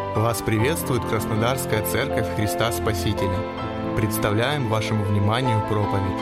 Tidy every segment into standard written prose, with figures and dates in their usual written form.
Вас приветствует Краснодарская Церковь Христа Спасителя. Представляем вашему вниманию проповедь.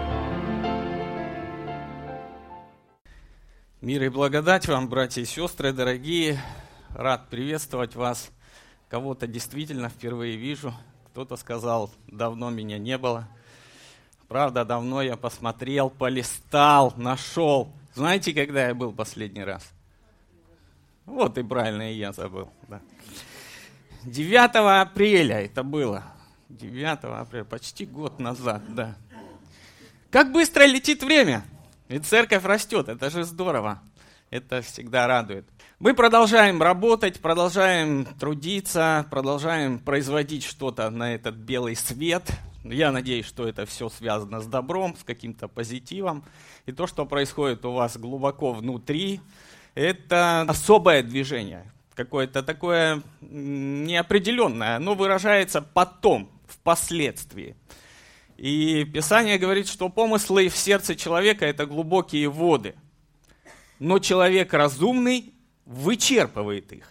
Мир и благодать вам, братья и сестры, дорогие. Рад приветствовать вас. Кого-то действительно впервые вижу. Кто-то сказал, давно меня не было. Правда, давно я посмотрел, полистал, нашел. Знаете, когда я был последний раз? Вот и правильно, и я забыл. Да. 9 апреля это было. 9 апреля, почти год назад, да. Как быстро летит время! Ведь церковь растет, это же здорово. Это всегда радует. Мы продолжаем работать, продолжаем трудиться, продолжаем производить что-то на этот белый свет. Я надеюсь, что это все связано с добром, с каким-то позитивом. И то, что происходит у вас глубоко внутри, это особое движение. Какое-то такое неопределенное, оно выражается потом, впоследствии. И Писание говорит, что помыслы в сердце человека – это глубокие воды, но человек разумный вычерпывает их.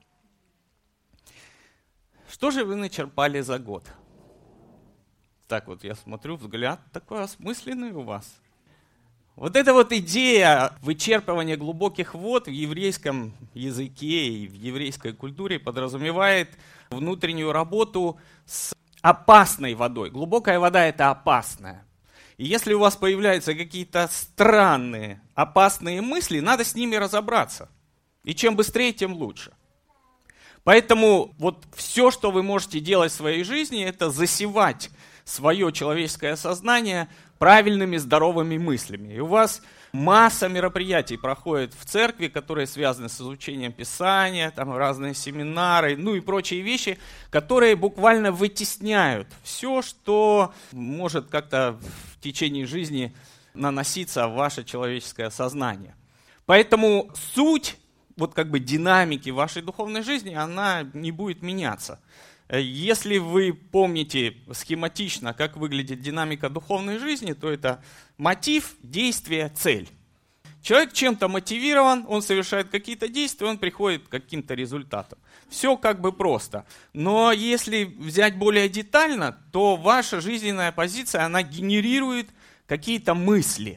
Что же вы начерпали за год? Так вот я смотрю, взгляд такой осмысленный у вас. Вот эта вот идея вычерпывания глубоких вод в еврейском языке и в еврейской культуре подразумевает внутреннюю работу с опасной водой. Глубокая вода – это опасная. И если у вас появляются какие-то странные, опасные мысли, надо с ними разобраться. И чем быстрее, тем лучше. Поэтому вот все, что вы можете делать в своей жизни, это засевать свое человеческое сознание правильными, здоровыми мыслями. И у вас масса мероприятий проходит в церкви, которые связаны с изучением Писания, там разные семинары, ну и прочие вещи, которые буквально вытесняют все, что может как-то в течение жизни наноситься в ваше человеческое сознание. Поэтому суть, вот как бы динамики вашей духовной жизни, она не будет меняться. Если вы помните схематично, как выглядит динамика духовной жизни, то это мотив, действие, цель. Человек чем-то мотивирован, он совершает какие-то действия, он приходит к каким-то результатам. Все как бы просто. Но если взять более детально, то ваша жизненная позиция, она генерирует какие-то мысли.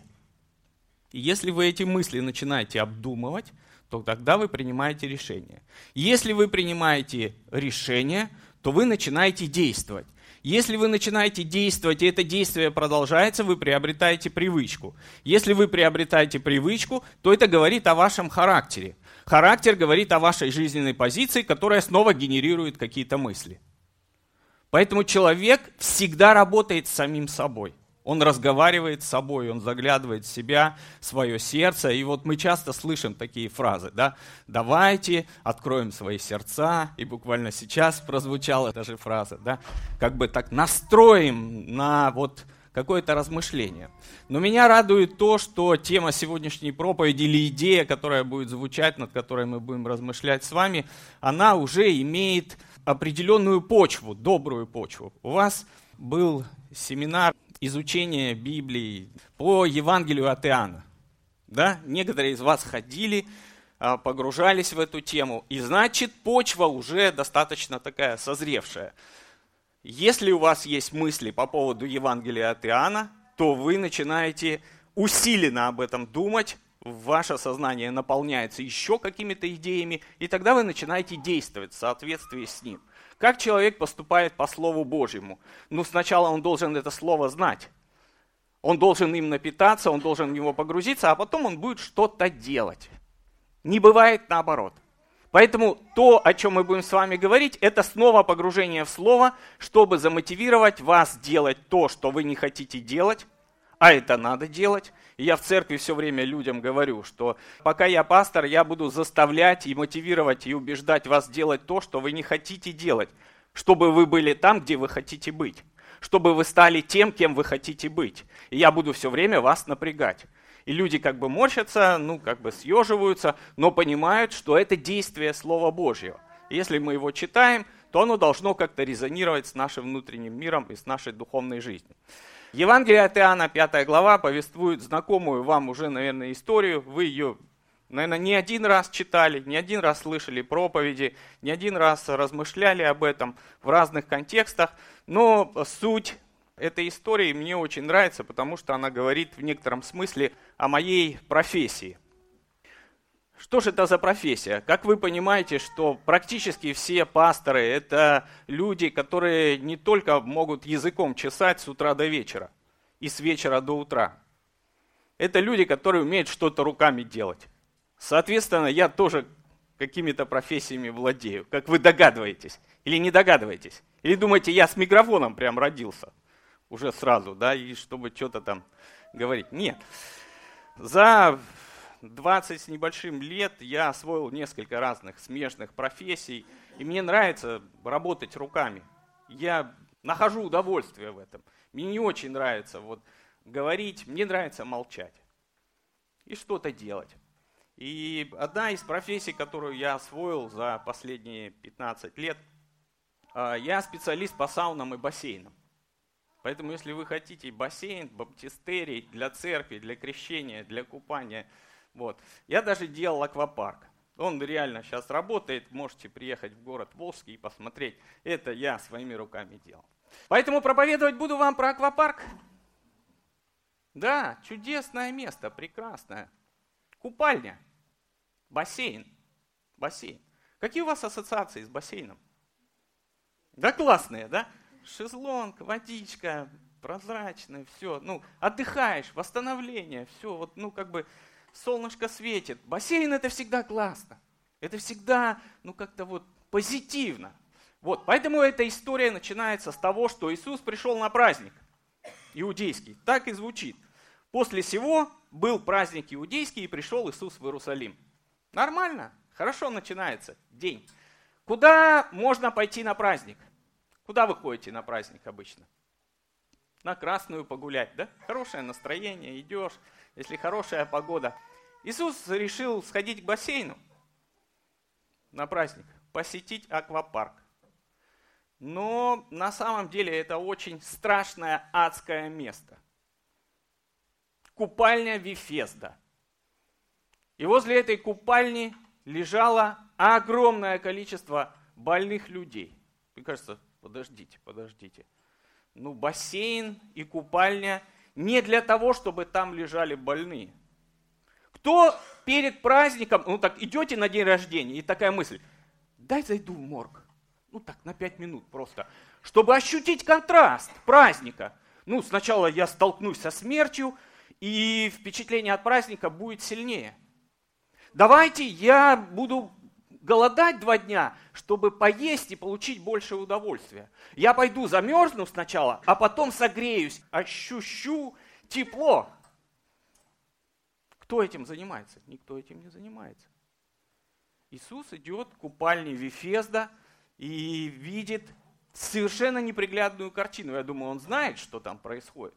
И если вы эти мысли начинаете обдумывать, то тогда вы принимаете решение. Если вы принимаете решение, то вы начинаете действовать. Если вы начинаете действовать, и это действие продолжается, вы приобретаете привычку. Если вы приобретаете привычку, то это говорит о вашем характере. Характер говорит о вашей жизненной позиции, которая снова генерирует какие-то мысли. Поэтому человек всегда работает с самим собой. Он разговаривает с собой, он заглядывает в себя, в свое сердце. И вот мы часто слышим такие фразы, да? Давайте откроем свои сердца. И буквально сейчас прозвучала эта же фраза, да? Как бы так настроим на вот какое-то размышление. Но меня радует то, что тема сегодняшней проповеди или идея, которая будет звучать, над которой мы будем размышлять с вами, она уже имеет определенную почву, добрую почву. У вас был семинар изучение Библии по Евангелию от Иоанна. Да? Некоторые из вас ходили, погружались в эту тему, и значит почва уже достаточно такая созревшая. Если у вас есть мысли по поводу Евангелия от Иоанна, то вы начинаете усиленно об этом думать, ваше сознание наполняется еще какими-то идеями, и тогда вы начинаете действовать в соответствии с ним. Как человек поступает по Слову Божьему? Ну, сначала он должен это Слово знать. Он должен им напитаться, он должен в него погрузиться, а потом он будет что-то делать. Не бывает наоборот. Поэтому то, о чем мы будем с вами говорить, это снова погружение в Слово, чтобы замотивировать вас делать то, что вы не хотите делать, а это надо делать. И я в церкви все время людям говорю, что пока я пастор, я буду заставлять и мотивировать и убеждать вас делать то, что вы не хотите делать, чтобы вы были там, где вы хотите быть, чтобы вы стали тем, кем вы хотите быть. И я буду все время вас напрягать. И люди как бы морщатся, как бы съеживаются, но понимают, что это действие Слова Божьего. Если мы его читаем, то оно должно как-то резонировать с нашим внутренним миром и с нашей духовной жизнью. Евангелие от Иоанна, 5 глава, повествует знакомую вам уже, наверное, историю. Вы ее наверное, не один раз читали, не один раз слышали проповеди, не один раз размышляли об этом в разных контекстах. Но суть этой истории мне очень нравится, потому что она говорит в некотором смысле о моей профессии. Что же это за профессия? Как вы понимаете, что практически все пасторы – это люди, которые не только могут языком чесать с утра до вечера и с вечера до утра. Это люди, которые умеют что-то руками делать. Соответственно, я тоже какими-то профессиями владею, как вы догадываетесь. Или не догадываетесь. Или думаете, я с микрофоном прям родился уже сразу, да, и чтобы что-то там говорить. Нет. За 20 с небольшим лет я освоил несколько разных смежных профессий, и мне нравится работать руками. Я нахожу удовольствие в этом. Мне не очень нравится говорить, мне нравится молчать и что-то делать. И одна из профессий, которую я освоил за последние 15 лет, я специалист по саунам и бассейнам. Поэтому если вы хотите бассейн, баптистерий для церкви, для крещения, для купания, я даже делал аквапарк. Он реально сейчас работает, можете приехать в город Волжский и посмотреть. Это я своими руками делал. Поэтому проповедовать буду вам про аквапарк. Да, чудесное место, прекрасное. Купальня, бассейн. Какие у вас ассоциации с бассейном? Да классные, да? Шезлонг, водичка, прозрачная, все. Отдыхаешь, восстановление, все. Солнышко светит. Бассейн это всегда классно. Это всегда, как-то позитивно. Поэтому эта история начинается с того, что Иисус пришел на праздник иудейский. Так и звучит. После сего был праздник иудейский, и пришел Иисус в Иерусалим. Нормально, хорошо начинается день. Куда можно пойти на праздник? Куда вы ходите на праздник обычно? На Красную погулять, да? Хорошее настроение, идешь, если хорошая погода. Иисус решил сходить к бассейну на праздник, посетить аквапарк. Но на самом деле это очень страшное адское место. Купальня Вифезда. И возле этой купальни лежало огромное количество больных людей. Мне кажется, подождите. Бассейн и купальня не для того, чтобы там лежали больные. Кто перед праздником, идете на день рождения, и такая мысль, дай зайду в морг. На 5 минут просто, чтобы ощутить контраст праздника. Сначала я столкнусь со смертью, и впечатление от праздника будет сильнее. Давайте я буду голодать 2 дня, чтобы поесть и получить больше удовольствия. Я пойду замерзну сначала, а потом согреюсь, ощущу тепло. Кто этим занимается? Никто этим не занимается. Иисус идет к купальне Вифезда и видит совершенно неприглядную картину. Я думаю, он знает, что там происходит.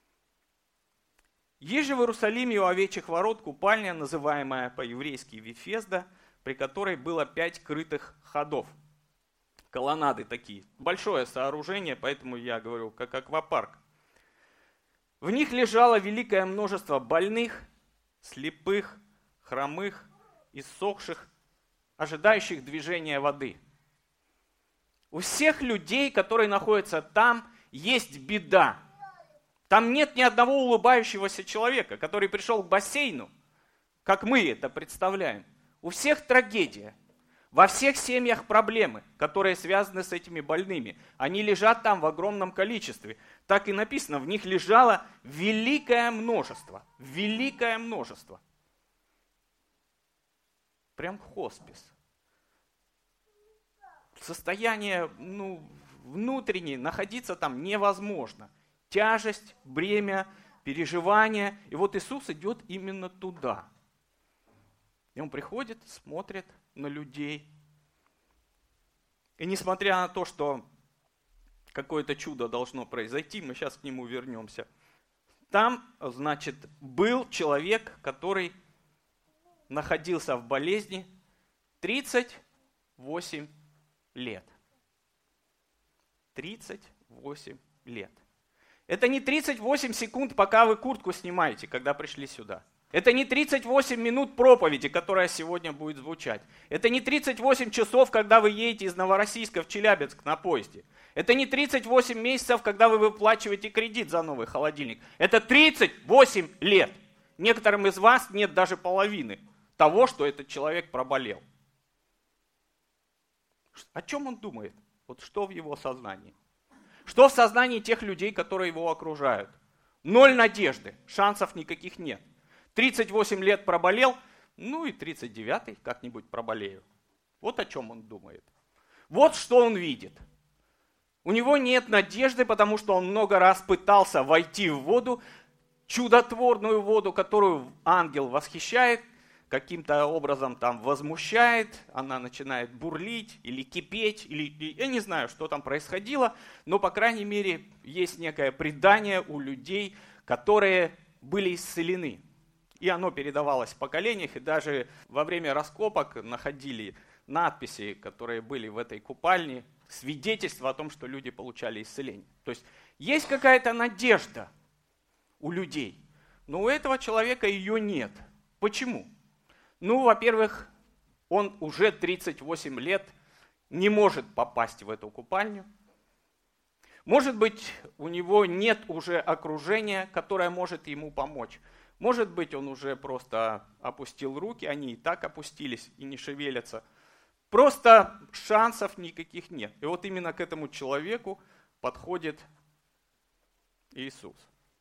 Есть же в Иерусалиме у овечьих ворот купальня, называемая по-еврейски Вифезда, при которой было 5 крытых ходов. Колоннады такие. Большое сооружение, поэтому я говорю, как аквапарк. В них лежало великое множество больных, слепых, хромых, иссохших, ожидающих движения воды. У всех людей, которые находятся там, есть беда. Там нет ни одного улыбающегося человека, который пришел к бассейну, как мы это представляем. У всех трагедия. Во всех семьях проблемы, которые связаны с этими больными. Они лежат там в огромном количестве. Так и написано, в них лежало великое множество. Великое множество. Прям хоспис. Состояние внутреннее, находиться там невозможно. Тяжесть, бремя, переживания. И Иисус идет именно туда. И он приходит, смотрит на людей. И несмотря на то, что какое-то чудо должно произойти, мы сейчас к нему вернемся. Там, был человек, который находился в болезни 38 лет. 38 лет. Это не 38 секунд, пока вы куртку снимаете, когда пришли сюда. Это не 38 минут проповеди, которая сегодня будет звучать. Это не 38 часов, когда вы едете из Новороссийска в Челябинск на поезде. Это не 38 месяцев, когда вы выплачиваете кредит за новый холодильник. Это 38 лет. Некоторым из вас нет даже половины того, что этот человек проболел. О чем он думает? Вот что в его сознании? Что в сознании тех людей, которые его окружают? Ноль надежды, шансов никаких нет. 38 лет проболел, ну и 39-й как-нибудь проболею. Вот о чем он думает. Вот что он видит. У него нет надежды, потому что он много раз пытался войти в воду, чудотворную воду, которую ангел восхищает, каким-то образом там возмущает, она начинает бурлить или кипеть, или я не знаю, что там происходило, но, по крайней мере, есть некое предание у людей, которые были исцелены. И оно передавалось в поколениях, и даже во время раскопок находили надписи, которые были в этой купальне, свидетельство о том, что люди получали исцеление. То есть какая-то надежда у людей, но у этого человека ее нет. Почему? Ну, во-первых, он уже 38 лет не может попасть в эту купальню. Может быть, у него нет уже окружения, которое может ему помочь. Может быть, он уже просто опустил руки, они и так опустились и не шевелятся. Просто шансов никаких нет. И вот именно к этому человеку подходит Иисус.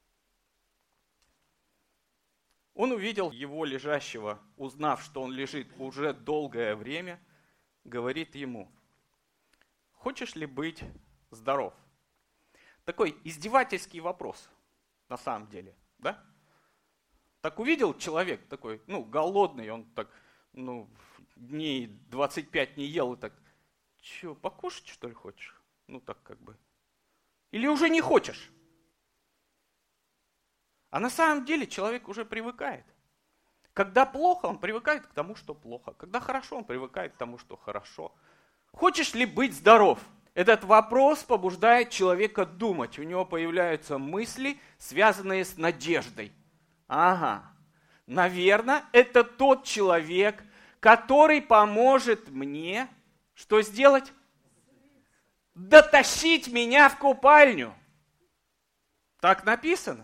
Он увидел его лежащего, узнав, что он лежит уже долгое время, говорит ему: «Хочешь ли быть здоров?» Такой издевательский вопрос, на самом деле, да? Так увидел человек такой, голодный, он так, дней 25 не ел, и так, что, покушать, что ли, хочешь? Так как бы. Или уже не хочешь? А на самом деле человек уже привыкает. Когда плохо, он привыкает к тому, что плохо. Когда хорошо, он привыкает к тому, что хорошо. Хочешь ли быть здоров? Этот вопрос побуждает человека думать. У него появляются мысли, связанные с надеждой. Ага, наверное, это тот человек, который поможет мне, что сделать? Дотащить меня в купальню. Так написано.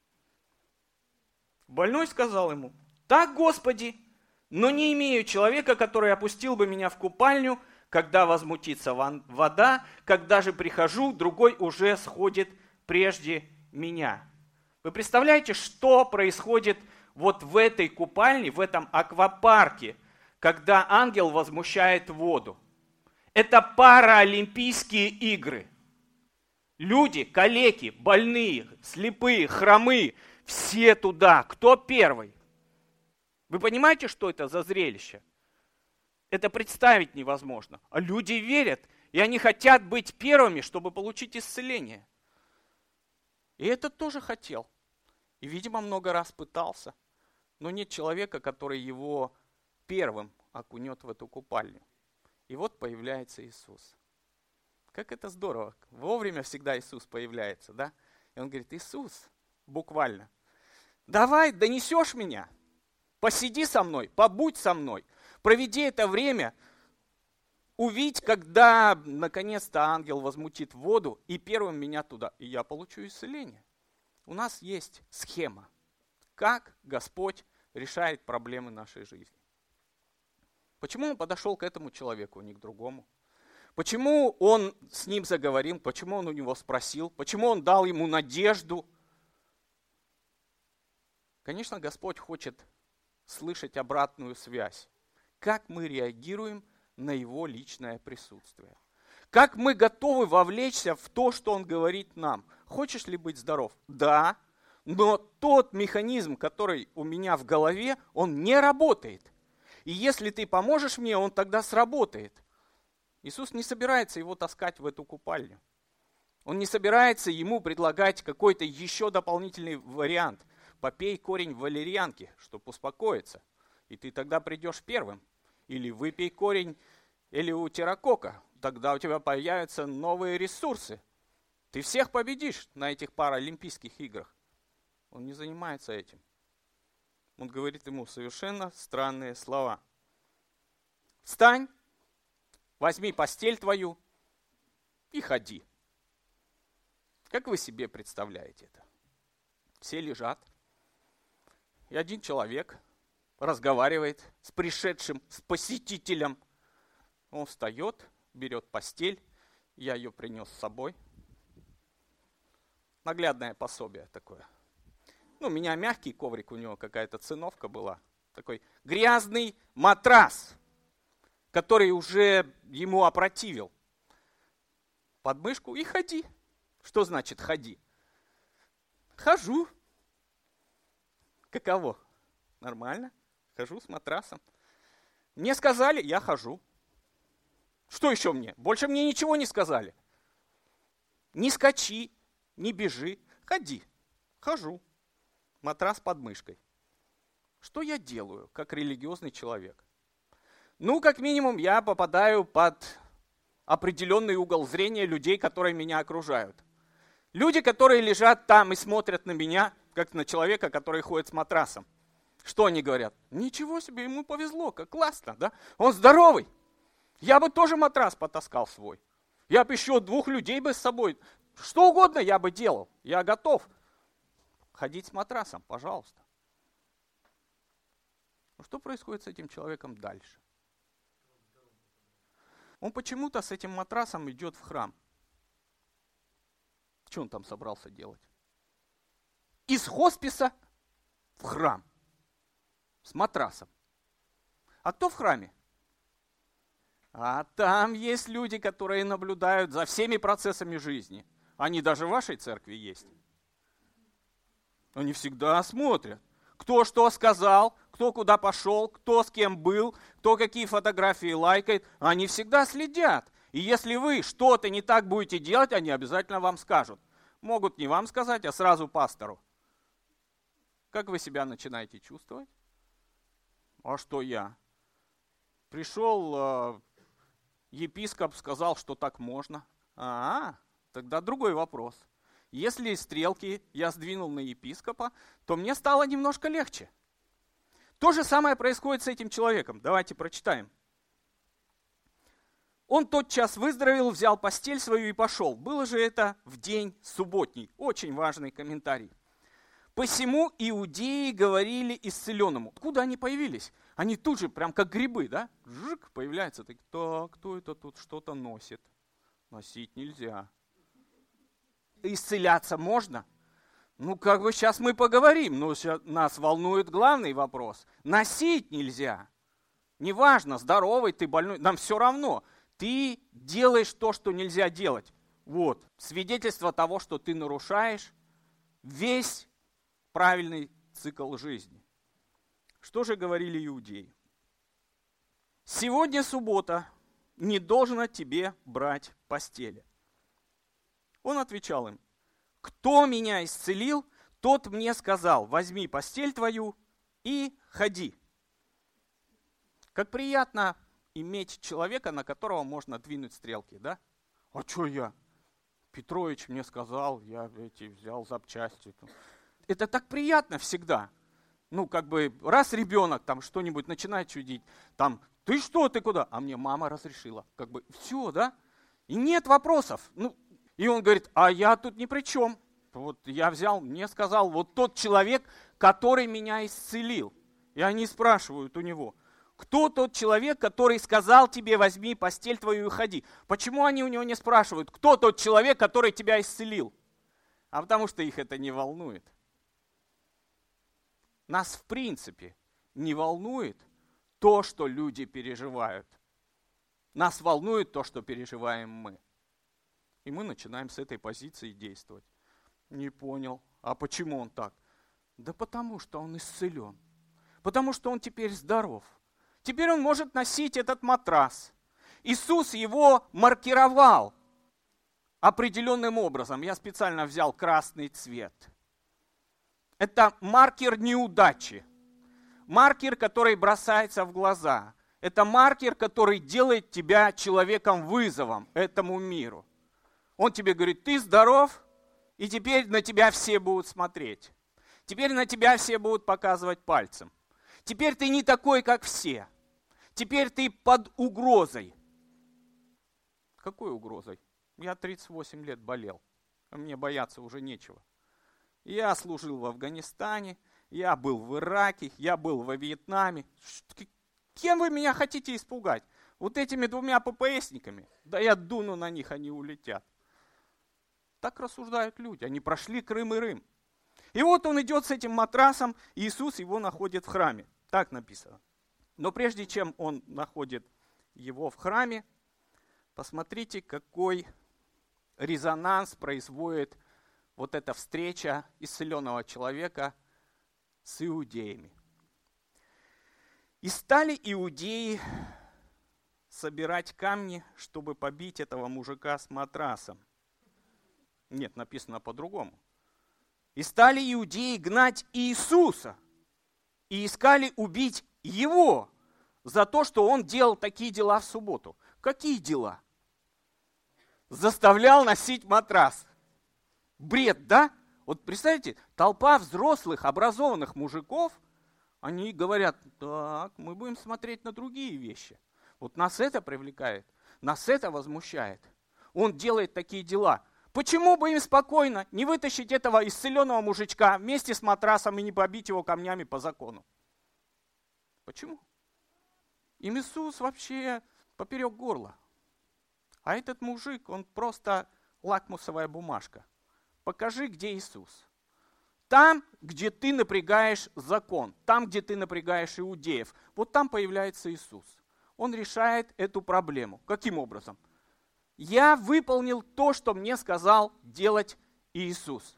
Больной сказал ему: «Так, Господи, но не имею человека, который опустил бы меня в купальню, когда возмутится вода, когда же прихожу, другой уже сходит прежде меня». Вы представляете, что происходит вот в этой купальне, в этом аквапарке, когда ангел возмущает воду? Это паралимпийские игры. Люди, калеки, больные, слепые, хромые, все туда. Кто первый? Вы понимаете, что это за зрелище? Это представить невозможно. А люди верят, и они хотят быть первыми, чтобы получить исцеление. И этот тоже хотел. И, видимо, много раз пытался. Но нет человека, который его первым окунет в эту купальню. И вот появляется Иисус. Как это здорово. Вовремя всегда Иисус появляется, да? И он говорит: «Иисус, буквально, давай, донесешь меня, посиди со мной, побудь со мной, проведи это время, увидь, когда наконец-то ангел возмутит воду, и первым меня туда, и я получу исцеление». У нас есть схема, как Господь решает проблемы нашей жизни. Почему он подошел к этому человеку, а не к другому? Почему он с ним заговорил, почему он у него спросил, почему он дал ему надежду? Конечно, Господь хочет слышать обратную связь. Как мы реагируем на его личное присутствие? Как мы готовы вовлечься в то, что он говорит нам? Хочешь ли быть здоров? Да, но тот механизм, который у меня в голове, он не работает. И если ты поможешь мне, он тогда сработает. Иисус не собирается его таскать в эту купальню. Он не собирается ему предлагать какой-то еще дополнительный вариант. Попей корень валерьянки, чтобы успокоиться, и ты тогда придешь первым. Или выпей корень элеутерокока, тогда у тебя появятся новые ресурсы. Ты всех победишь на этих паралимпийских играх. Он не занимается этим. Он говорит ему совершенно странные слова. Встань, возьми постель твою и ходи. Как вы себе представляете это? Все лежат, и один человек разговаривает с пришедшим, с посетителем. Он встает, берет постель, я ее принес с собой. Наглядное пособие такое. У меня мягкий коврик, у него какая-то циновка была. Такой грязный матрас, который уже ему опротивил. Под мышку и ходи. Что значит ходи? Хожу. Каково? Нормально. Хожу с матрасом. Мне сказали, я хожу. Что еще мне? Больше мне ничего не сказали. Не скачи, не бежи. Ходи. Хожу. Матрас под мышкой. Что я делаю, как религиозный человек? Как минимум, я попадаю под определенный угол зрения людей, которые меня окружают. Люди, которые лежат там и смотрят на меня, как на человека, который ходит с матрасом. Что они говорят? Ничего себе, ему повезло, как классно, да? Он здоровый. Я бы тоже матрас потаскал свой. Я бы еще 2 людей бы с собой. Что угодно я бы делал. Я готов ходить с матрасом, пожалуйста. Что происходит с этим человеком дальше? Он почему-то с этим матрасом идет в храм. Что он там собрался делать? Из хосписа в храм. С матрасом. А кто в храме? А там есть люди, которые наблюдают за всеми процессами жизни. Они даже в вашей церкви есть. Они всегда смотрят, кто что сказал, кто куда пошел, кто с кем был, кто какие фотографии лайкает. Они всегда следят. И если вы что-то не так будете делать, они обязательно вам скажут. Могут не вам сказать, а сразу пастору. Как вы себя начинаете чувствовать? А что я? Пришел епископ, сказал, что так можно. Тогда другой вопрос. Если стрелки я сдвинул на епископа, то мне стало немножко легче. То же самое происходит с этим человеком. Давайте прочитаем. Он тотчас выздоровел, взял постель свою и пошел. Было же это в день субботний. Очень важный комментарий. Посему иудеи говорили исцеленному. Откуда они появились? Они тут же, прям как грибы, да? Жик, появляются. Так, кто это тут что-то носит? Носить нельзя. Исцеляться можно? Сейчас мы поговорим. Но нас волнует главный вопрос. Носить нельзя. Неважно, здоровый ты, больной, нам все равно. Ты делаешь то, что нельзя делать. Вот, свидетельство того, что ты нарушаешь весь правильный цикл жизни. Что же говорили иудеи? Сегодня суббота, не должно тебе брать постели. Он отвечал им, кто меня исцелил, тот мне сказал, возьми постель твою и ходи. Как приятно иметь человека, на которого можно двинуть стрелки, да? А что я? Петрович мне сказал, я взял запчасти. Это так приятно всегда. Раз ребенок там что-нибудь начинает чудить, там, ты что, ты куда? А мне мама разрешила. Все, да? И нет вопросов. И он говорит, а я тут ни при чем. Вот я взял, мне сказал, вот тот человек, который меня исцелил. И они спрашивают у него, кто тот человек, который сказал тебе, возьми постель твою и ходи? Почему они у него не спрашивают, кто тот человек, который тебя исцелил? А потому что их это не волнует. Нас в принципе не волнует то, что люди переживают. Нас волнует то, что переживаем мы. И мы начинаем с этой позиции действовать. Не понял. А почему он так? Да потому что он исцелен. Потому что он теперь здоров. Теперь он может носить этот матрас. Иисус его маркировал определенным образом. Я специально взял красный цвет. Это маркер неудачи. Маркер, который бросается в глаза. Это маркер, который делает тебя человеком-вызовом этому миру. Он тебе говорит, ты здоров, и теперь на тебя все будут смотреть. Теперь на тебя все будут показывать пальцем. Теперь ты не такой, как все. Теперь ты под угрозой. Какой угрозой? Я 38 лет болел. А мне бояться уже нечего. Я служил в Афганистане, я был в Ираке, я был во Вьетнаме. Кем вы меня хотите испугать? Вот этими 2 ППСниками? Да я дуну на них, они улетят. Так рассуждают люди. Они прошли Крым и Рим. И вот он идет с этим матрасом, и Иисус его находит в храме. Так написано. Но прежде чем он находит его в храме, посмотрите, какой резонанс производит вот эта встреча исцеленного человека с иудеями. И стали иудеи собирать камни, чтобы побить этого мужика с матрасом. Нет, написано по-другому. И стали иудеи гнать Иисуса и искали убить его за то, что он делал такие дела в субботу. Какие дела? Заставлял носить матрас. Бред, да? Вот представьте, толпа взрослых, образованных мужиков, они говорят, так, мы будем смотреть на другие вещи. Вот нас это привлекает, нас это возмущает. Он делает такие дела. Почему бы им спокойно не вытащить этого исцеленного мужичка вместе с матрасом и не побить его камнями по закону? Почему? Им Иисус вообще поперек горла. А этот мужик, он просто лакмусовая бумажка. Покажи, где Иисус. Там, где ты напрягаешь закон, там, где ты напрягаешь иудеев, вот там появляется Иисус. Он решает эту проблему. Каким образом? Я выполнил то, что мне сказал делать Иисус.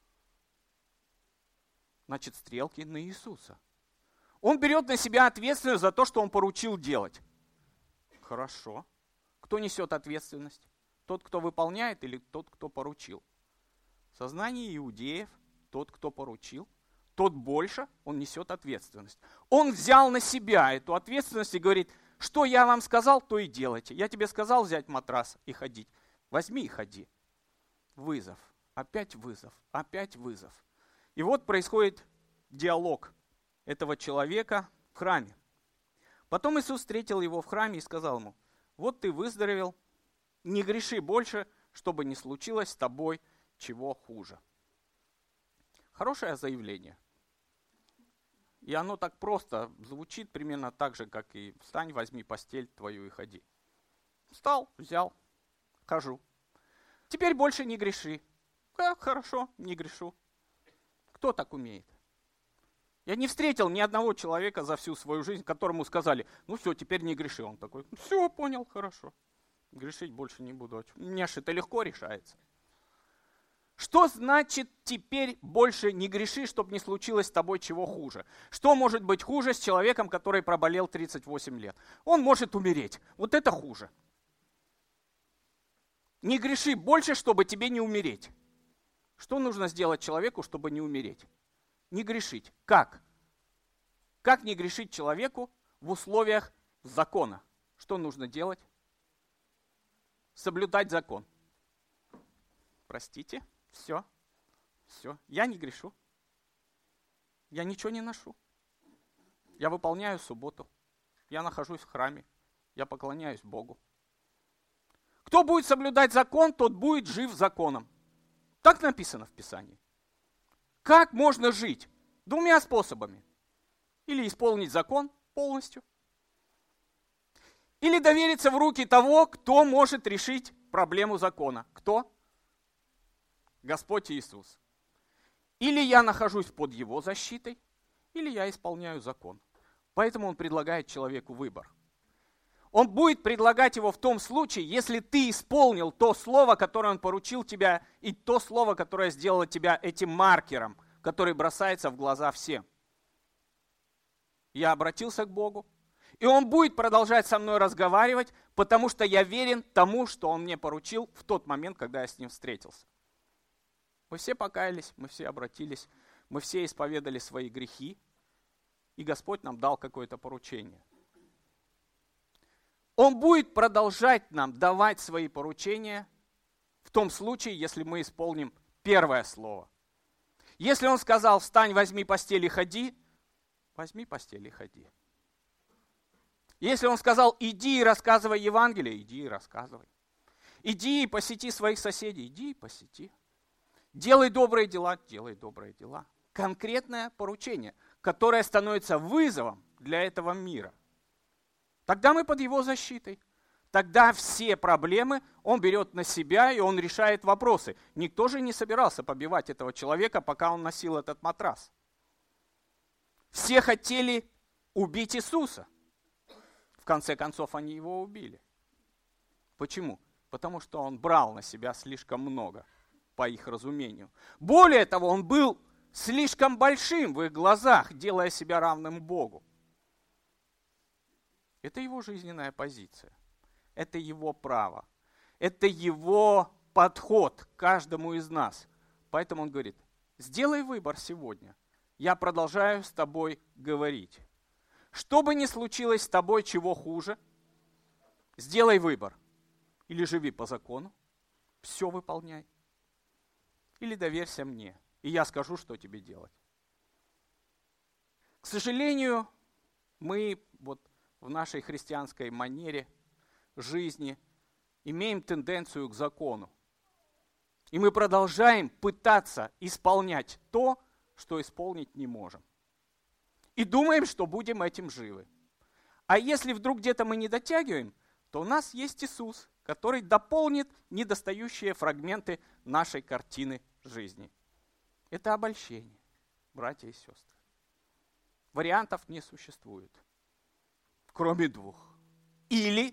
Значит, стрелки на Иисуса. Он берет на себя ответственность за то, что он поручил делать. Хорошо. Кто несет ответственность? Тот, кто выполняет, или тот, кто поручил? В сознании иудеев тот, кто поручил, тот больше, он несет ответственность. Он взял на себя эту ответственность и говорит, что я вам сказал, то и делайте. Я тебе сказал взять матрас и ходить. Возьми и ходи. Вызов. Опять вызов. Опять вызов. И вот происходит диалог этого человека в храме. Потом Иисус встретил его в храме и сказал ему, вот ты выздоровел, не греши больше, чтобы не случилось с тобой чего хуже. Хорошее заявление. И оно так просто звучит примерно так же, как и «встань, возьми постель твою и ходи». Встал, взял, хожу. Теперь больше не греши. Хорошо, не грешу. Кто так умеет? Я не встретил ни одного человека за всю свою жизнь, которому сказали, ну все, теперь не греши. Он такой, все, понял, хорошо. Грешить больше не буду. У меня же это легко решается. Что значит теперь больше не греши, чтобы не случилось с тобой чего хуже? Что может быть хуже с человеком, который проболел 38 лет? Он может умереть. Вот это хуже. Не греши больше, чтобы тебе не умереть. Что нужно сделать человеку, чтобы не умереть? Не грешить. Как? Как не грешить человеку в условиях закона? Что нужно делать? Соблюдать закон. Простите, все. Я не грешу. Я ничего не ношу. Я выполняю субботу. Я нахожусь в храме. Я поклоняюсь Богу. Кто будет соблюдать закон, тот будет жив законом. Так написано в Писании. Как можно жить? 2 способами. Или исполнить закон полностью, или довериться в руки того, кто может решить проблему закона. Кто? Господь Иисус. Или я нахожусь под Его защитой, или я исполняю закон. Поэтому Он предлагает человеку выбор. Он будет предлагать его в том случае, если ты исполнил то слово, которое Он поручил тебя, и то слово, которое сделало тебя этим маркером, который бросается в глаза всем. Я обратился к Богу, и Он будет продолжать со мной разговаривать, потому что я верен тому, что Он мне поручил в тот момент, когда я с Ним встретился. Мы все покаялись, мы все обратились, мы все исповедали свои грехи, и Господь нам дал какое-то поручение. Он будет продолжать нам давать свои поручения в том случае, если мы исполним первое слово. Если он сказал, встань, возьми постель и ходи, возьми постель и ходи. Если он сказал, иди и рассказывай Евангелие, иди и рассказывай. Иди и посети своих соседей, иди и посети. Делай добрые дела, делай добрые дела. Конкретное поручение, которое становится вызовом для этого мира. Тогда мы под его защитой. Тогда все проблемы он берет на себя, и он решает вопросы. Никто же не собирался побивать этого человека, пока он носил этот матрас. Все хотели убить Иисуса. В конце концов, они его убили. Почему? Потому что он брал на себя слишком много, по их разумению. Более того, он был слишком большим в их глазах, делая себя равным Богу. Это его жизненная позиция. Это его право. Это его подход к каждому из нас. Поэтому он говорит, сделай выбор сегодня. Я продолжаю с тобой говорить. Что бы ни случилось с тобой, чего хуже, сделай выбор. Или живи по закону, все выполняй. Или доверься мне, и я скажу, что тебе делать. К сожалению, мы вот в нашей христианской манере жизни имеем тенденцию к закону. И мы продолжаем пытаться исполнять то, что исполнить не можем. И думаем, что будем этим живы. А если вдруг где-то мы не дотягиваем, то у нас есть Иисус, который дополнит недостающие фрагменты нашей картины жизни. Это обольщение, братья и сестры. Вариантов не существует, кроме двух. Или.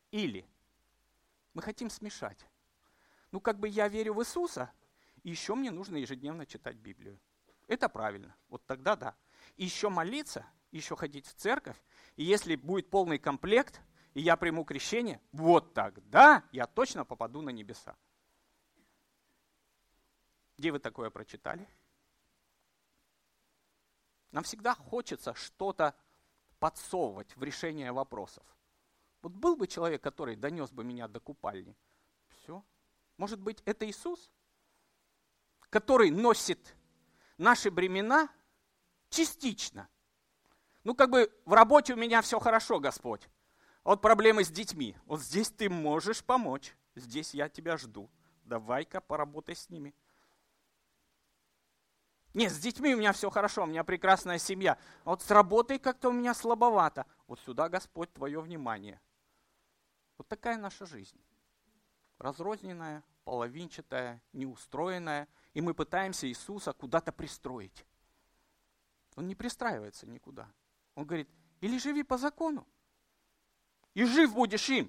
Мы хотим смешать. Я верю в Иисуса, и еще мне нужно ежедневно читать Библию. Это правильно, вот тогда да. И еще молиться, еще ходить в церковь, и если будет полный комплект, и я приму крещение, вот тогда я точно попаду на небеса. Где вы такое прочитали? Нам всегда хочется что-то подсовывать в решение вопросов. Вот был бы человек, который донес бы меня до купальни. Все. Может быть, это Иисус, который носит наши бремена частично. В работе у меня все хорошо, Господь. А вот проблемы с детьми. Вот здесь ты можешь помочь. Здесь я тебя жду. Давай-ка поработай с ними. Нет, с детьми у меня все хорошо, у меня прекрасная семья. А вот с работой как-то у меня слабовато. Вот сюда, Господь, твое внимание. Вот такая наша жизнь. Разрозненная, половинчатая, неустроенная. И мы пытаемся Иисуса куда-то пристроить. Он не пристраивается никуда. Он говорит, или живи по закону, и жив будешь им.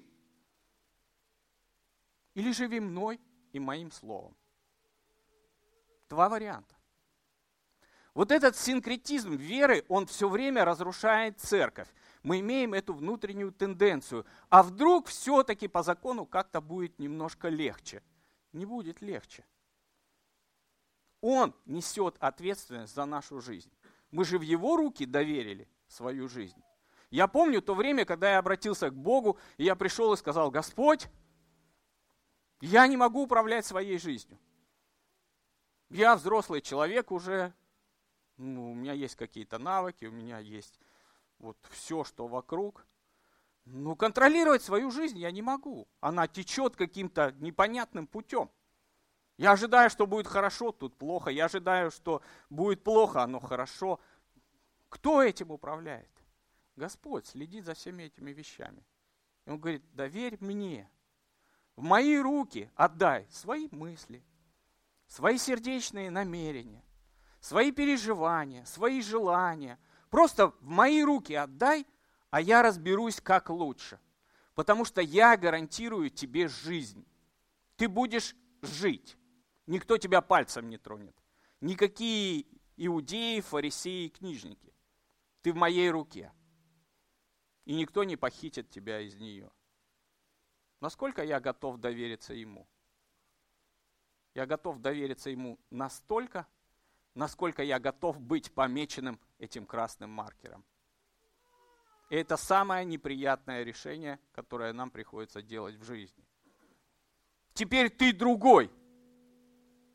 Или живи мной и моим словом. Два варианта. Вот этот синкретизм веры, он все время разрушает церковь. Мы имеем эту внутреннюю тенденцию. А вдруг все-таки по закону как-то будет немножко легче? Не будет легче. Он несет ответственность за нашу жизнь. Мы же в его руки доверили свою жизнь. Я помню то время, когда я обратился к Богу, и я пришел и сказал, Господь, я не могу управлять своей жизнью. Я взрослый человек уже, у меня есть какие-то навыки, у меня есть вот все, что вокруг. Контролировать свою жизнь я не могу. Она течет каким-то непонятным путем. Я ожидаю, что будет хорошо, тут плохо. Я ожидаю, что будет плохо, оно хорошо. Кто этим управляет? Господь следит за всеми этими вещами. И Он говорит, доверь мне. В мои руки отдай свои мысли, свои сердечные намерения, свои переживания, свои желания. Просто в мои руки отдай, а я разберусь, как лучше. Потому что я гарантирую тебе жизнь. Ты будешь жить. Никто тебя пальцем не тронет. Никакие иудеи, фарисеи и книжники. Ты в моей руке. И никто не похитит тебя из нее. Насколько я готов довериться Ему? Я готов довериться Ему настолько, насколько я готов быть помеченным этим красным маркером. И это самое неприятное решение, которое нам приходится делать в жизни. Теперь ты другой.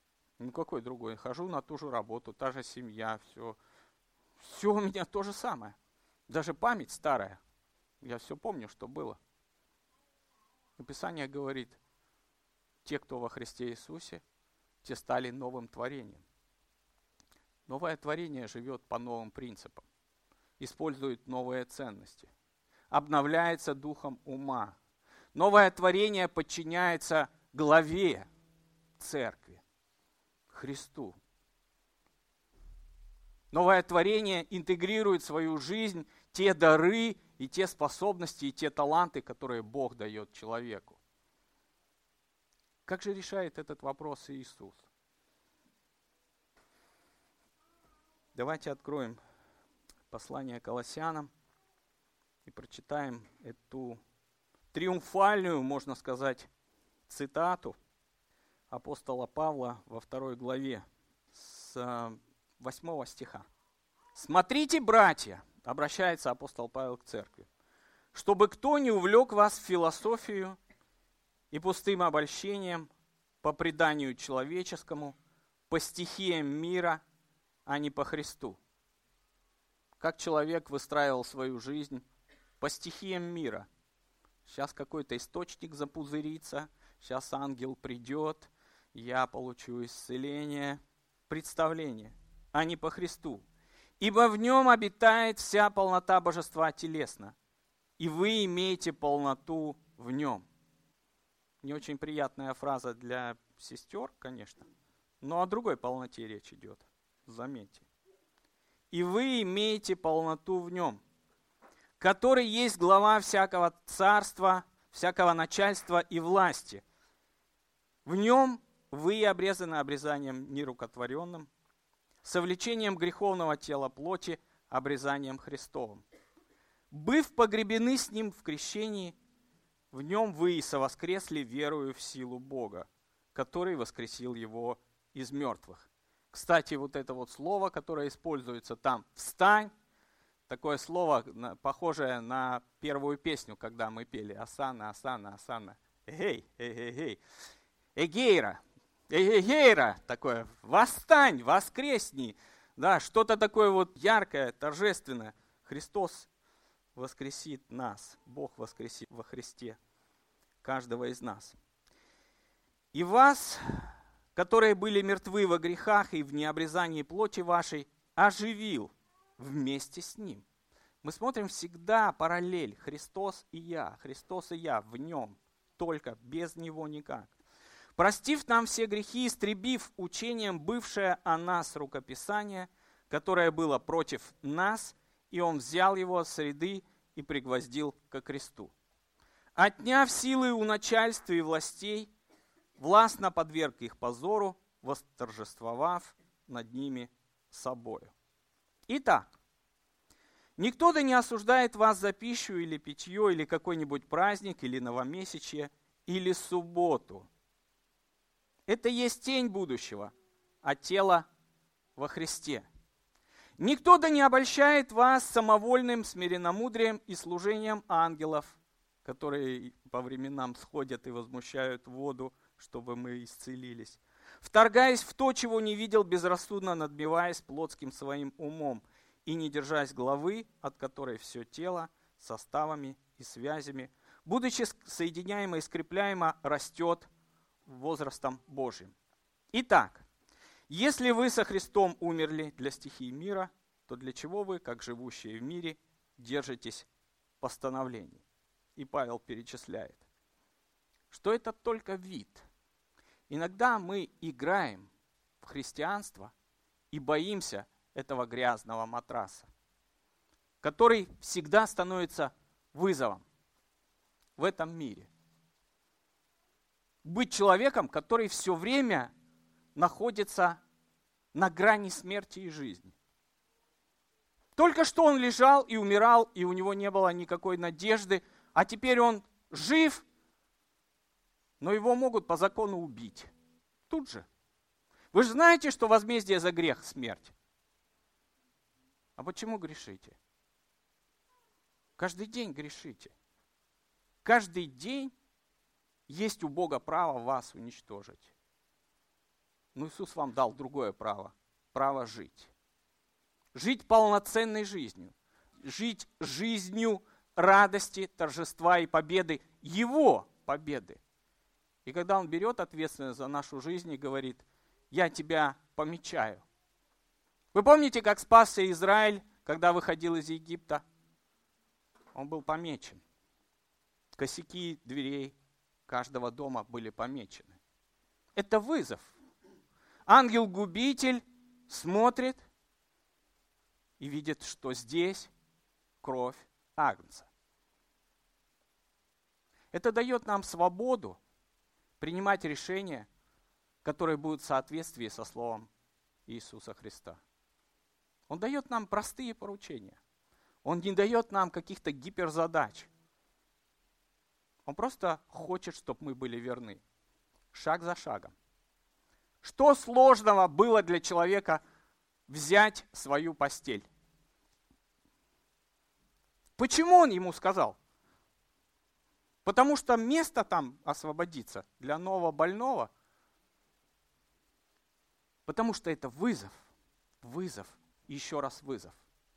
Ну какой другой? Хожу на ту же работу, та же семья, все. Все у меня то же самое. Даже память старая. Я все помню, что было. И Писание говорит, те, кто во Христе Иисусе, те стали новым творением. Новое творение живет по новым принципам, использует новые ценности, обновляется духом ума. Новое творение подчиняется главе церкви, Христу. Новое творение интегрирует в свою жизнь те дары и те способности, и те таланты, которые Бог дает человеку. Как же решает этот вопрос Иисус? Давайте откроем послание Колоссянам и прочитаем эту триумфальную, можно сказать, цитату апостола Павла во 2 главе с 8 стиха. «Смотрите, братья», обращается апостол Павел к церкви, «чтобы кто не увлек вас в философию и пустым обольщением по преданию человеческому, по стихиям мира, а не по Христу». Как человек выстраивал свою жизнь по стихиям мира. Сейчас какой-то источник запузырится, сейчас ангел придет, я получу исцеление. Представление, а не по Христу. «Ибо в нем обитает вся полнота божества телесно, и вы имеете полноту в нем». Не очень приятная фраза для сестер, конечно, но о другой полноте речь идет, заметьте. «И вы имеете полноту в нем, который есть глава всякого царства, всякого начальства и власти. В нем вы обрезаны обрезанием нерукотворенным, совлечением греховного тела плоти, обрезанием Христовым. Быв погребены с Ним в крещении, в Нем вы и совоскресли верою в силу Бога, который воскресил Его из мертвых». Кстати, вот это вот слово, которое используется там «встань», такое слово, похожее на первую песню, когда мы пели «Осанна, Осанна, Осанна». Эгей, эгей, эгейра. Эгейра, такое, восстань, воскресни, да, что-то такое вот яркое, торжественное. Христос воскресит нас, Бог воскресит во Христе каждого из нас. «И вас, которые были мертвы во грехах и в необрезании плоти вашей, оживил вместе с Ним». Мы смотрим всегда параллель Христос и я в Нем, только без Него никак. «Простив нам все грехи, истребив учением бывшее о нас рукописание, которое было против нас, и Он взял его с среды и пригвоздил ко кресту. Отняв силы у начальств и властей, властно подверг их позору, восторжествовав над ними собою». Итак, никто да не осуждает вас за пищу или питье, или какой-нибудь праздник, или новомесячье, или субботу. Это есть тень будущего, а тело во Христе. Никто да не обольщает вас самовольным смиренномудрием и служением ангелов, которые по временам сходят и возмущают воду, чтобы мы исцелились, вторгаясь в то, чего не видел, безрассудно надмеваясь плотским своим умом, и не держась главы, от которой все тело составами и связями, будучи соединяемо и скрепляемо, растет возрастом Божьим. Итак, если вы со Христом умерли для стихий мира, то для чего вы, как живущие в мире, держитесь постановлений? И Павел перечисляет, что это только вид. Иногда мы играем в христианство и боимся этого грязного матраса, который всегда становится вызовом в этом мире. Быть человеком, который все время находится на грани смерти и жизни. Только что он лежал и умирал, и у него не было никакой надежды, а теперь он жив, но его могут по закону убить. Тут же. Вы же знаете, что возмездие за грех – смерть. А почему грешите? Каждый день грешите. Каждый день есть у Бога право вас уничтожить. Но Иисус вам дал другое право. Право жить. Жить полноценной жизнью. Жить жизнью радости, торжества и победы. Его победы. И когда Он берет ответственность за нашу жизнь и говорит: я тебя помечаю. Вы помните, как спасся Израиль, когда выходил из Египта? Он был помечен. Косяки дверей каждого дома были помечены. Это вызов. Ангел-губитель смотрит и видит, что здесь кровь агнца. Это дает нам свободу принимать решения, которые будут в соответствии со Словом Иисуса Христа. Он дает нам простые поручения. Он не дает нам каких-то гиперзадач. Он просто хочет, чтобы мы были верны. Шаг за шагом. Что сложного было для человека взять свою постель? Почему он ему сказал? Потому что место там освободится для нового больного. Потому что это вызов. Вызов. И еще раз вызов.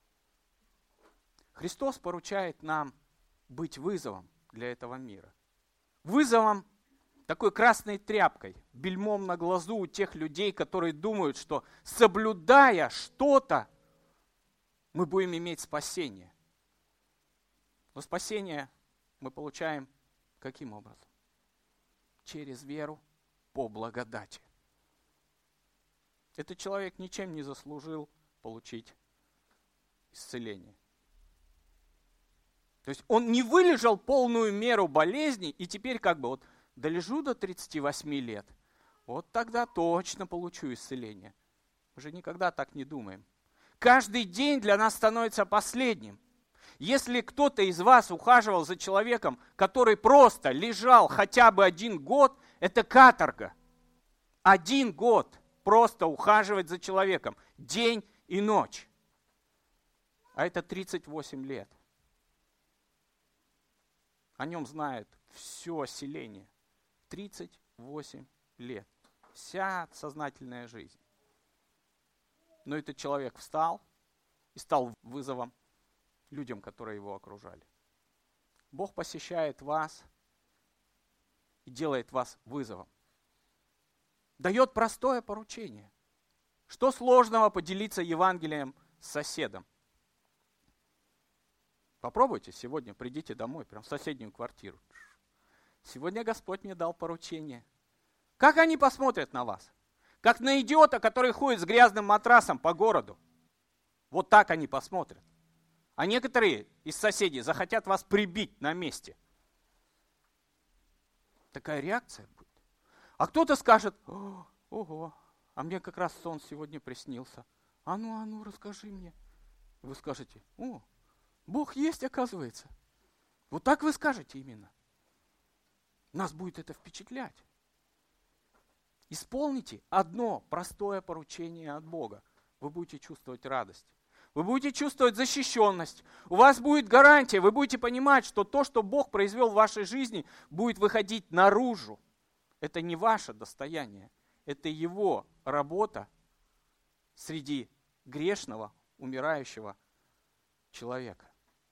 Христос поручает нам быть вызовом для этого мира. Вызовом, такой красной тряпкой, бельмом на глазу у тех людей, которые думают, что соблюдая что-то, мы будем иметь спасение. Но спасение мы получаем каким образом? Через веру по благодати. Этот человек ничем не заслужил получить исцеление. То есть он не вылежал полную меру болезней, и теперь долежу до 38 лет, вот тогда точно получу исцеление. Мы же никогда так не думаем. Каждый день для нас становится последним. Если кто-то из вас ухаживал за человеком, который просто лежал хотя бы 1 год, это каторга. 1 год просто ухаживать за человеком, день и ночь. А это 38 лет. О нем знает все селение. 38 лет. Вся сознательная жизнь. Но этот человек встал и стал вызовом людям, которые его окружали. Бог посещает вас и делает вас вызовом. Дает простое поручение. Что сложного поделиться Евангелием с соседом? Попробуйте сегодня, придите домой, прям в соседнюю квартиру. Сегодня Господь мне дал поручение. Как они посмотрят на вас? Как на идиота, который ходит с грязным матрасом по городу. Вот так они посмотрят. А некоторые из соседей захотят вас прибить на месте. Такая реакция будет. А кто-то скажет: ого, а мне как раз сон сегодня приснился. А ну, расскажи мне. Вы скажете: о, Бог есть, оказывается. Вот так вы скажете именно. Нас будет это впечатлять. Исполните одно простое поручение от Бога. Вы будете чувствовать радость. Вы будете чувствовать защищенность. У вас будет гарантия. Вы будете понимать, что то, что Бог произвел в вашей жизни, будет выходить наружу. Это не ваше достояние. Это Его работа среди грешного, умирающего человека.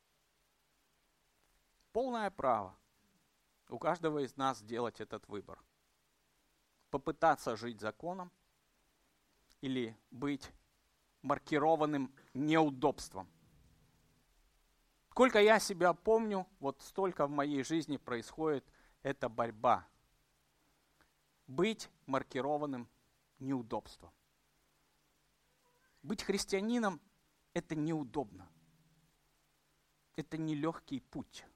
Полное право у каждого из нас сделать этот выбор. Попытаться жить законом или быть маркированным неудобством. Сколько я себя помню, вот столько в моей жизни происходит эта борьба. Быть маркированным неудобством. Быть христианином – это неудобно. Это нелегкий путь.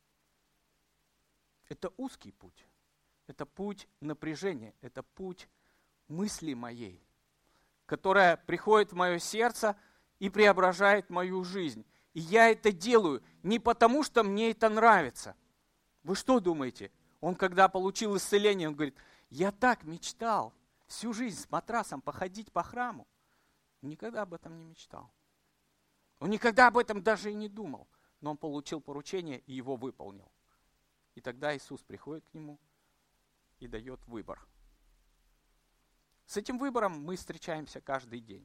Это узкий путь. Это путь напряжения. Это путь мысли моей, которая приходит в мое сердце и преображает мою жизнь. И я это делаю не потому, что мне это нравится. Вы что думаете? Он, когда получил исцеление, он говорит: я так мечтал всю жизнь с матрасом походить по храму. Он никогда об этом не мечтал. Он никогда об этом даже и не думал. Но он получил поручение и его выполнил. И тогда Иисус приходит к нему и дает выбор. С этим выбором мы встречаемся каждый день.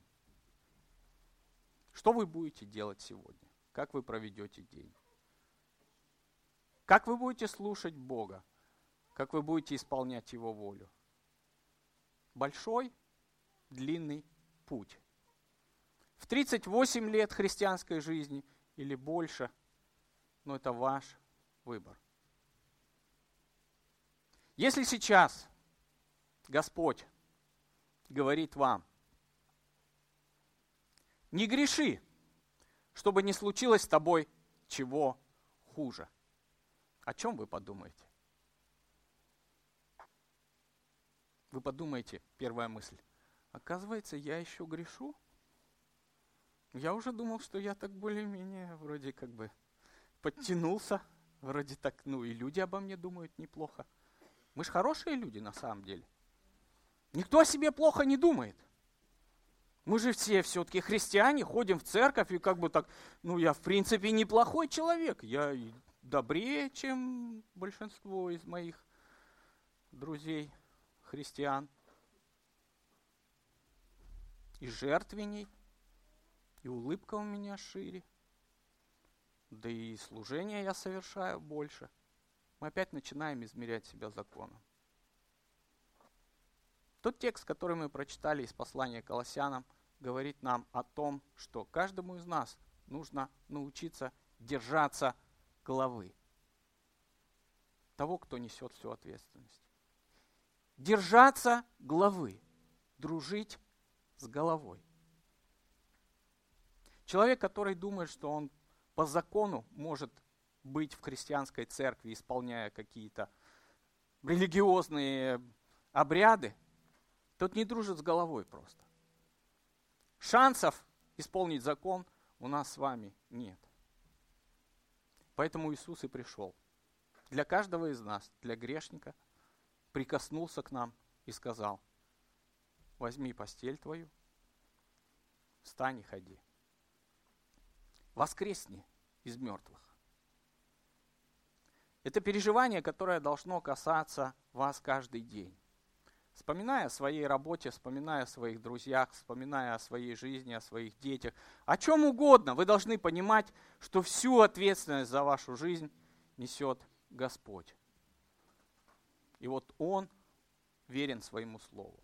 Что вы будете делать сегодня? Как вы проведете день? Как вы будете слушать Бога? Как вы будете исполнять Его волю? Большой, длинный путь. В 38 лет христианской жизни или больше, но это ваш выбор. Если сейчас Господь говорит вам: не греши, чтобы не случилось с тобой чего хуже, о чем вы подумаете? Вы подумаете, первая мысль: оказывается, я еще грешу? Я уже думал, что я так более-менее вроде как бы подтянулся, вроде так, и люди обо мне думают неплохо. Мы же хорошие люди на самом деле. Никто о себе плохо не думает. Мы же все-таки христиане, ходим в церковь, и как бы так, я в принципе неплохой человек. Я и добрее, чем большинство из моих друзей, христиан. И жертвенней, и улыбка у меня шире. Да и служение я совершаю больше. Мы опять начинаем измерять себя законом. Тот текст, который мы прочитали из послания к Колоссянам, говорит нам о том, что каждому из нас нужно научиться держаться головы. Того, кто несет всю ответственность. Держаться головы. Дружить с головой. Человек, который думает, что он по закону может быть в христианской церкви, исполняя какие-то религиозные обряды, тот не дружит с головой просто. Шансов исполнить закон у нас с вами нет. Поэтому Иисус и пришел. Для каждого из нас, для грешника, прикоснулся к нам и сказал: возьми постель твою, встань и ходи. Воскресни из мертвых. Это переживание, которое должно касаться вас каждый день. Вспоминая о своей работе, вспоминая о своих друзьях, вспоминая о своей жизни, о своих детях, о чем угодно, вы должны понимать, что всю ответственность за вашу жизнь несет Господь. И вот Он верен своему слову.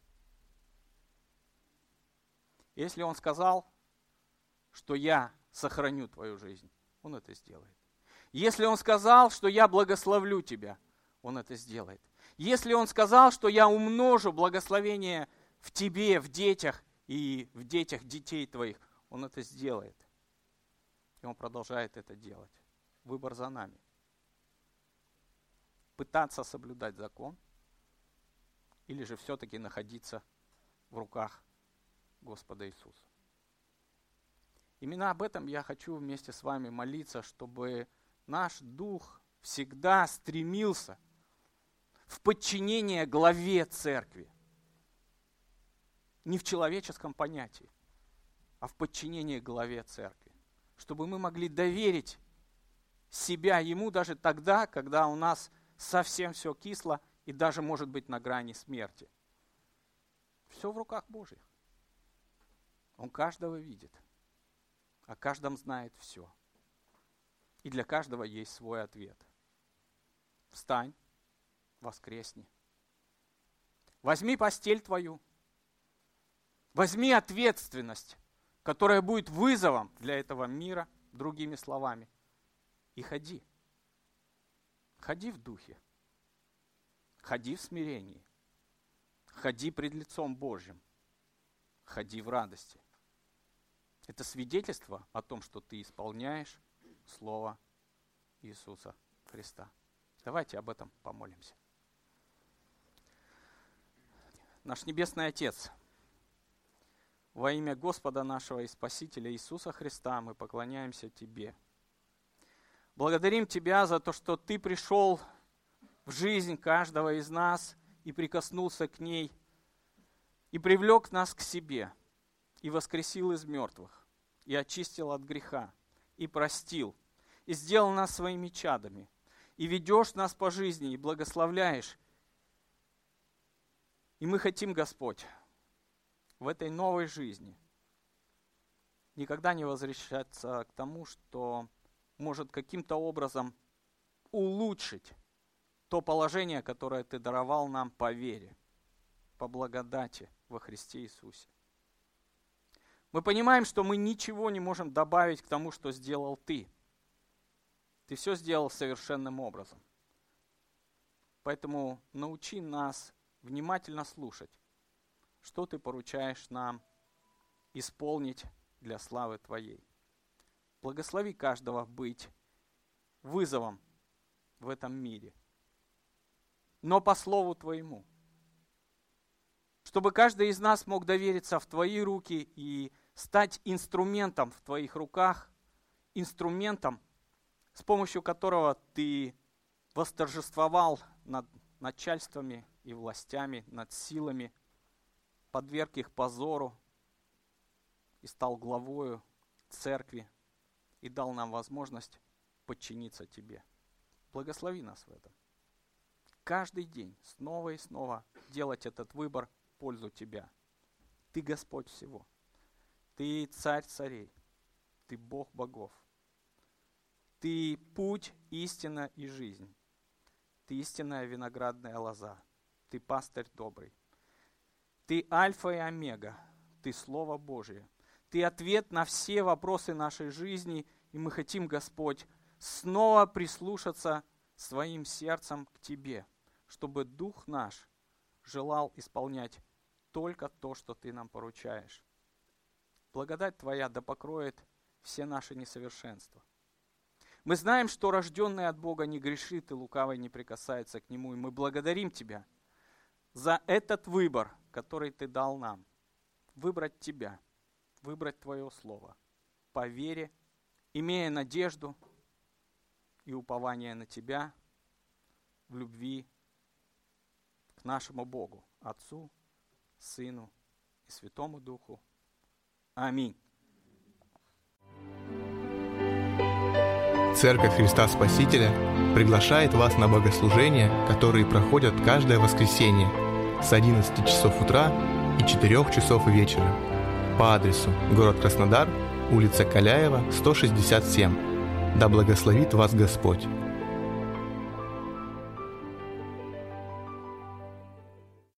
Если Он сказал, что я сохраню твою жизнь, Он это сделает. Если Он сказал, что я благословлю тебя, Он это сделает. Если Он сказал, что я умножу благословение в тебе, в детях и в детях детей твоих, Он это сделает. И Он продолжает это делать. Выбор за нами. Пытаться соблюдать закон или же все-таки находиться в руках Господа Иисуса. Именно об этом я хочу вместе с вами молиться, чтобы наш дух всегда стремился в подчинение главе церкви. Не в человеческом понятии, а в подчинении главе церкви. Чтобы мы могли доверить себя Ему даже тогда, когда у нас совсем все кисло и даже может быть на грани смерти. Все в руках Божьих. Он каждого видит. О каждом знает все. И для каждого есть свой ответ. Встань, воскресни. Возьми постель твою. Возьми ответственность, которая будет вызовом для этого мира, другими словами. И ходи. Ходи в духе. Ходи в смирении. Ходи пред лицом Божьим. Ходи в радости. Это свидетельство о том, что ты исполняешь Слово Иисуса Христа. Давайте об этом помолимся. Наш Небесный Отец, во имя Господа нашего и Спасителя Иисуса Христа мы поклоняемся Тебе. Благодарим Тебя за то, что Ты пришел в жизнь каждого из нас и прикоснулся к ней, и привлек нас к себе, и воскресил из мертвых, и очистил от греха, и простил, и сделал нас своими чадами, и ведешь нас по жизни, и благословляешь. И мы хотим, Господь, в этой новой жизни никогда не возвращаться к тому, что может каким-то образом улучшить то положение, которое Ты даровал нам по вере, по благодати во Христе Иисусе. Мы понимаем, что мы ничего не можем добавить к тому, что сделал Ты. Ты все сделал совершенным образом. Поэтому научи нас внимательно слушать, что Ты поручаешь нам исполнить для славы Твоей. Благослови каждого быть вызовом в этом мире, но по слову Твоему. Чтобы каждый из нас мог довериться в Твои руки и стать инструментом в Твоих руках, инструментом, с помощью которого Ты восторжествовал над начальствами и властями, над силами, подверг их позору и стал главою церкви и дал нам возможность подчиниться Тебе. Благослови нас в этом. Каждый день снова и снова делать этот выбор в пользу Тебя. Ты Господь всего. Ты Царь царей. Ты Бог богов. Ты путь, истина и жизнь. Ты истинная виноградная лоза. Ты пастырь добрый. Ты Альфа и Омега. Ты Слово Божие. Ты ответ на все вопросы нашей жизни. И мы хотим, Господь, снова прислушаться своим сердцем к Тебе, чтобы Дух наш желал исполнять только то, что Ты нам поручаешь. Благодать Твоя да покроет все наши несовершенства. Мы знаем, что рожденный от Бога не грешит и лукавый не прикасается к Нему. И мы благодарим Тебя за этот выбор, который Ты дал нам. Выбрать Тебя, выбрать Твое Слово по вере, имея надежду и упование на Тебя в любви к нашему Богу, Отцу, Сыну и Святому Духу. Аминь. Церковь Христа Спасителя приглашает вас на богослужения, которые проходят каждое воскресенье с 11 часов утра и 4 часов вечера по адресу город Краснодар, улица Каляева, 167. Да благословит вас Господь!